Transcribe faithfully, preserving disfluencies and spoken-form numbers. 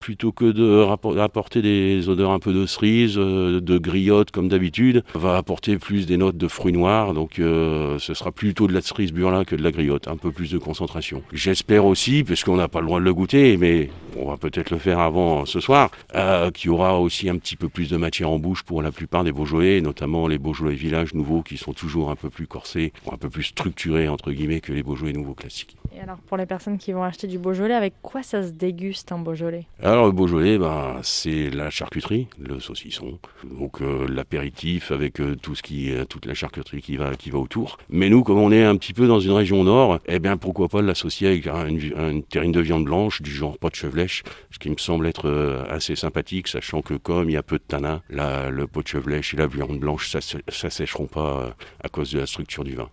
Plutôt que de rappor- apporter des odeurs un peu de cerise, euh, de griotte comme d'habitude, va apporter plus des notes de fruits noirs. Donc euh, ce sera plutôt de la cerise burlin que de la griotte, un peu plus de concentration. J'espère aussi, parce qu'on n'a pas le droit de le goûter, mais on va peut-être le faire avant ce soir, euh, qu'il y aura aussi un petit peu plus de matière en bouche pour la plupart des Beaujolais, notamment les Beaujolais villages nouveaux qui sont toujours un peu plus corsés, un peu plus structurés entre guillemets que les Beaujolais nouveaux classiques. Et alors, pour les personnes qui vont acheter du Beaujolais, avec quoi ça se déguste un Beaujolais? Alors le Beaujolais, ben, c'est la charcuterie, le saucisson, donc euh, l'apéritif avec euh, tout ce qui, euh, toute la charcuterie qui va, qui va autour. Mais nous, comme on est un petit peu dans une région nord, eh bien pourquoi pas l'associer avec un- une, une terrine de viande blanche du genre pot de chevelèche, ce qui me semble être euh, assez sympathique, sachant que comme il y a peu de tanin, la, le pot de chevelèche et la viande blanche, ça, se- ça sécheront pas euh, à cause de la structure du vin.